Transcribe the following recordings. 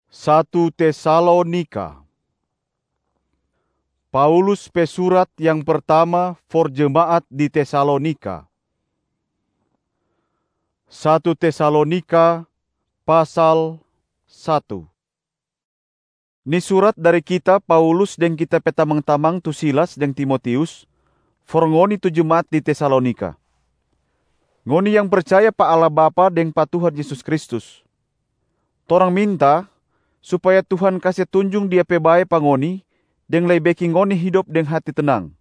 1 Tesalonika. Paulus pesurat yang pertama for jemaat di Tesalonika. 1 Tesalonika pasal 1. Ini surat dari kita Paulus dan kita petamang-tamang tu Silas dan Timotius for ngoni tu jemaat di Tesalonika. Ngoni yang percaya pa Allah Bapa dan pa Tuhan Yesus Kristus. Torang minta supaya Tuhan kasih tunjung Dia pe bae pa ngoni deng lei beki ngoni hidup deng hati tenang.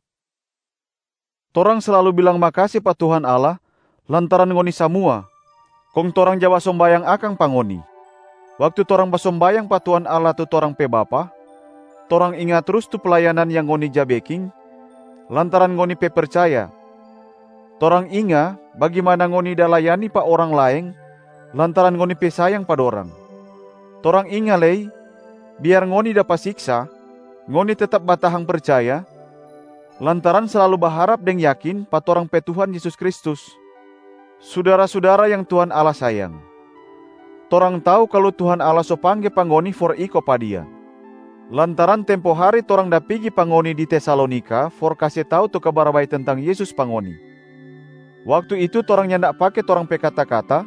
Torang selalu bilang makasih pa Tuhan Allah lantaran ngoni samua. Kong torang jawa sombayang akang pa ngoni. Waktu torang basombayang pa Tuhan Allah tu torang pe Bapa, torang ingat terus tu pelayanan yang ngoni jabeking lantaran ngoni pe percaya. Torang inga bagaimana ngoni da layani pa orang laeng lantaran ngoni pe sayang pa dorang. Torang inga lei, biar ngoni dapat siksa, ngoni tetap batahang percaya, lantaran selalu berharap dan yakin pa torang pe Tuhan Yesus Kristus. Saudara-saudara yang Tuhan Allah sayang, torang tahu kalau Tuhan Allah so pangge pa ngoni for iko pa Dia. Lantaran tempo hari torang da pigi pa ngoni di Tesalonika for kasih tahu tu kabar baik tentang Yesus pa ngoni. Waktu itu torang nyandak pake torang pe kata-kata,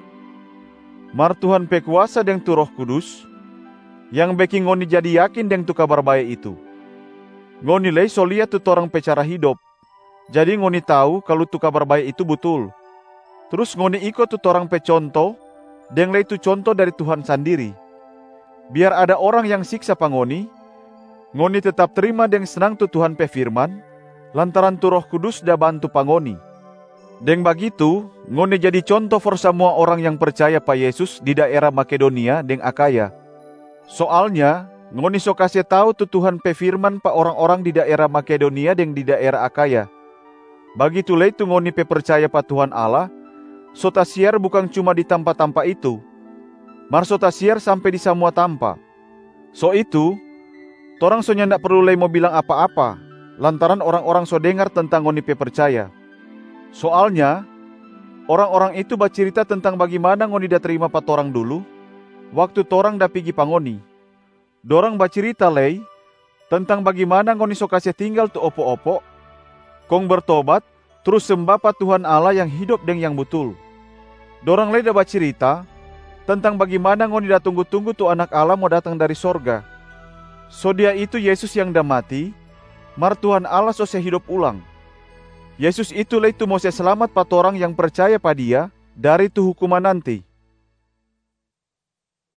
mar Tuhan pe kuasa deng tu Roh Kudus yang beki ngoni jadi yakin deng tu kabar baik itu. Ngoni lei so lihat tu torang pe cara hidup. Jadi ngoni tahu kalau tu kabar baik itu betul. Terus ngoni ikut tu torang pe contoh deng lei tu contoh dari Tuhan sendiri. Biar ada orang yang siksa pa ngoni tetap terima deng senang tu Tuhan pe firman lantaran tu Roh Kudus da bantu pa ngoni. Deng bagitu, ngoni jadi contoh for semua orang yang percaya pa Yesus di daerah Makedonia deng Akaya. Soalnya, ngoni so kasih tahu tu Tuhan pe firman pa orang-orang di daerah Makedonia deng di daerah Akaya. Bagitu lei tu ngoni pe percaya pa Tuhan Allah, so tasiar bukan cuma di tampa-tampa itu, mar so tasiar sampai di semua tampa. So itu, torang so nyandak perlu lei mau bilang apa-apa, lantaran orang-orang so dengar tentang ngoni pe percaya. Soalnya, orang-orang itu bercerita tentang bagaimana ngoni da terima pa torang dulu, waktu torang da pigi pa ngoni. Dorang bercerita lei tentang bagaimana ngoni so kasih tinggal tu opo-opo, kong bertobat, terus sembah pa Tuhan Allah yang hidup deng yang betul. Dorang lei da bercerita tentang bagaimana ngoni da tunggu-tunggu tu anak Allah mau datang dari sorga. So Dia itu Yesus yang da mati, mar Tuhan Allah so se hidup ulang. Yesus itu lei tu mau selamat pa torang yang percaya pa Dia dari tu hukuman nanti.